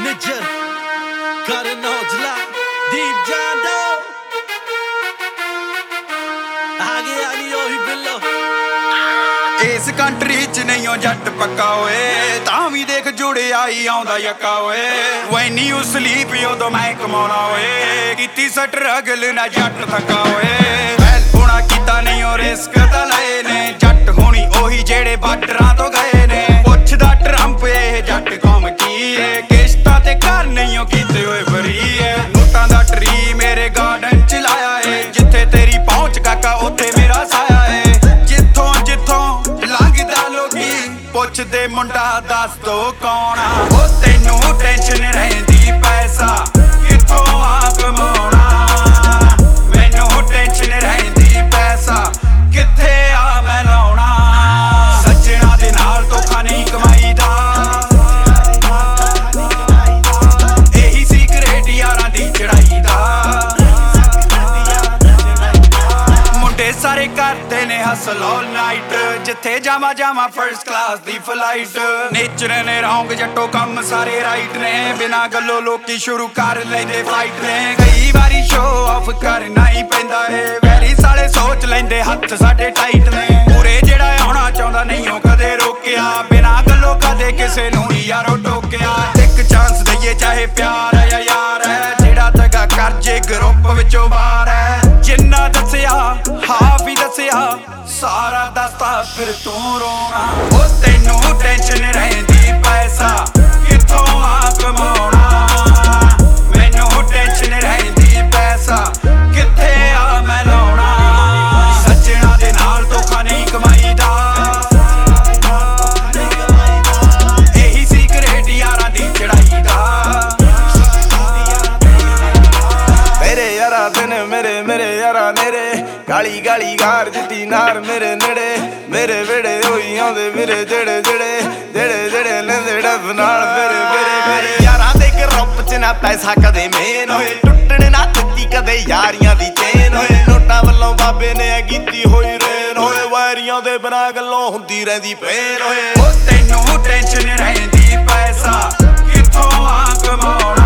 Ninja, Karan Aujla, Deep Jando आगे आनी ओही बिल्लो इस कंट्री च नहीं हो जट पक्का होए तां भी देख जुड़े आई आउंदा यक्का होए When you sleep उदों मैं कमाउणा होए कीती स्ट्रगल ना जट थक्का होए फैल होना कीता नहीं हो रिस्क तां लए ने जट होनी ओही जेड़े बार्डरां तो गए ने पुछदा ट्रंप ए जट कौम की है किश्तां ते घर नहीं हो कीते होए फ्री है नोटां दा ट्री मेरे गार्डन च लाया है जिथे तेरी पहुंच काका उत्थे मेरा साया है पुछदे मुंडा दस दो कौन आ ओ तैनू टेंशन रहिंदी पैसा किथों आ कमाउणा मैनू टेंशन रहिंदी पैसा किथे आ मैं लाउणा सज्जणा दे नाल धोखा नहीं कमाईदा एही सीक्रेट यारां दी चढ़ाई दा मुंडे सारे करदे ने हसल ऑल नाइट जिथे जावा जावा फर्स्ट क्लास दी फ्लाइट नेचर ने रौंग जट्टो कम सारे राइट ने बिना गल्लो लोकी शुरू कर लेंदे फाइट ने कई बारी शो ऑफ करना ही पैंदा है वैरी साले सोच लेंदे हत्थ साडे टाइट ने पूरे जेड़ा आउणा चाहुंदा नहीं हो कदे रोकिया बिना गल्लो कदे किसे नूं नहीं यारो टोकिया एक चांस दईए चाहे प्यार है या यार है जेड़ा दगा कर जे ग्रुप विचों बाहर है जिन्ना दसिया हाफ ही दसिया सारा दसता फिर तू रोना ओ तैनू टेंशन रहिंदी पैसा किथों आ कमाउणा मैनू टेंशन रहिंदी पैसा किथे आ मैं लाउणा सज्जणा दे नाल धोखा नहीं कमाईदा एही सीक्रेट यारां दी चढ़ाई दा मेरे यारा दिन मेरे यारा नेरे गाली गाली गार जिती नार मेरे नेड़े मेरे वेड़े होई आउंदे मेरे जेड़े जेड़े जेड़े जेड़े लेंदे डब नाल मेरे यारां दे ग्रुप च ना पैसा कदे मेन होए टुटण ना दित्ती कदे यारियां दी चेन होए नोटां वल्लों बाबे ने कीती होई रेन होए वारियां दे बिना गल्लों हुंदी रहिंदी फेर होए ओ तैनू टेंशन रहिंदी पैसा किथों आ कमाउणा